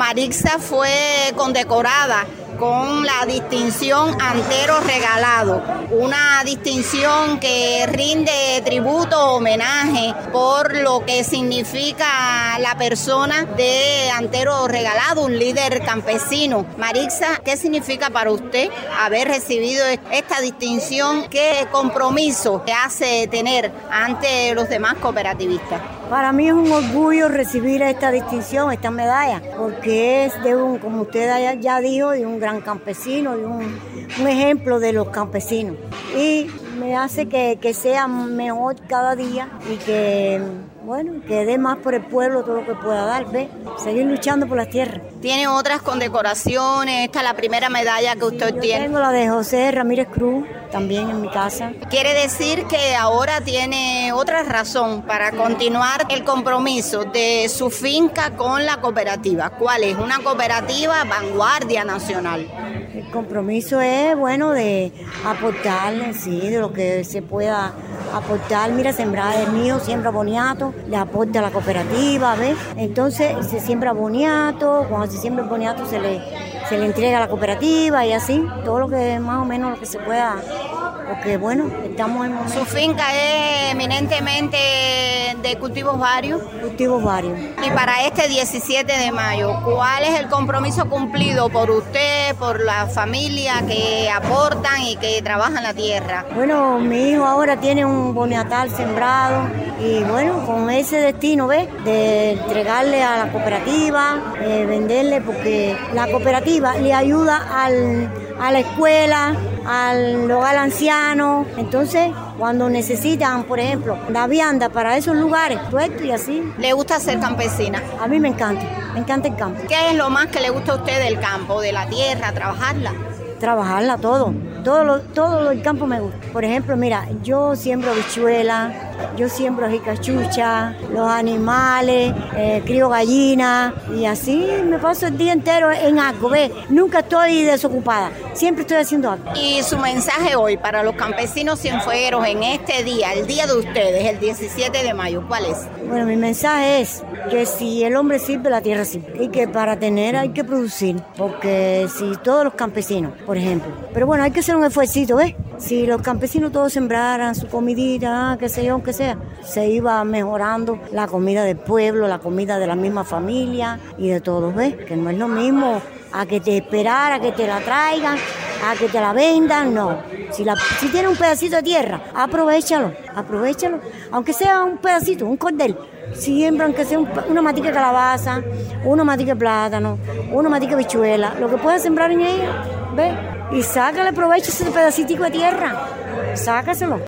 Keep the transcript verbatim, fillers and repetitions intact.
Marixa fue condecorada con la distinción Antero Regalado, una distinción que rinde tributo, homenaje por lo que significa la persona de Antero Regalado, un líder campesino. Marixa, ¿qué significa para usted haber recibido esta distinción? ¿Qué compromiso te hace tener ante los demás cooperativistas? Para mí es un orgullo recibir esta distinción, esta medalla, porque es de un, como usted ya dijo, de un gran campesino, de un, un ejemplo de los campesinos. Y me hace que, que sea mejor cada día y que, bueno, que dé más por el pueblo todo lo que pueda dar, ¿ves? Seguir luchando por las tierras. ¿Tiene otras condecoraciones? Esta es la primera medalla que usted sí, yo tiene. Tengo la de José Ramírez Cruz, también en mi casa. Quiere decir que ahora tiene otra razón para continuar el compromiso de su finca con la cooperativa. ¿Cuál es? Una cooperativa vanguardia nacional. El compromiso es, bueno, de aportar, sí, de lo que se pueda aportar. Mira, sembrar es mío, siembra boniato, le aporta a la cooperativa, ¿ves? Entonces se siembra boniato, cuando se siembra el boniato se le, se le entrega a la cooperativa y así, todo lo que más o menos lo que se pueda, porque bueno, estamos en momento. ¿Su finca es eminentemente de cultivos varios? Cultivos varios. Y para este diecisiete de mayo, ¿cuál es el compromiso cumplido por usted, por la familia que aportan y que trabajan la tierra? Bueno, mi hijo ahora tiene un boniatal sembrado y bueno, con ese destino, ¿ves? De entregarle a la cooperativa, eh, venderle, porque la cooperativa le ayuda al, a la escuela, al hogar anciano. Entonces, cuando necesitan, por ejemplo, la vianda para esos lugares, todo esto y así. ¿Le gusta ser campesina? A mí me encanta, me encanta el campo. ¿Qué es lo más que le gusta a usted del campo, de la tierra, trabajarla? Trabajarla todo, todo lo, todo lo del campo me gusta. Por ejemplo, mira, yo siembro habichuelas, yo siembro jicachucha, los animales, eh, crío gallinas y así me paso el día entero en algo, ¿ves? Nunca estoy desocupada, siempre estoy haciendo algo. Y su mensaje hoy para los campesinos cienfuegueros en este día, el día de ustedes, el diecisiete de mayo, ¿cuál es? Bueno, mi mensaje es que si el hombre sirve, la tierra sirve. Y que para tener hay que producir, porque si todos los campesinos, por ejemplo, pero bueno, hay que hacer un esfuercito, ¿ves? Si los campesinos todos sembraran su comidita, qué sé yo, que sea, se iba mejorando la comida del pueblo, la comida de la misma familia y de todos, ¿ves? Que no es lo mismo a que te esperar, a que te la traigan, a que te la vendan, no. Si, la, si tienes un pedacito de tierra, aprovéchalo, aprovéchalo, aunque sea un pedacito, un cordel. Siembran que sea un, una matica de calabaza, una matica de plátano, una matica de bichuela, lo que puedas sembrar en ella, ¿ves? Y sácale provecho ese pedacitico de tierra, sácaselo.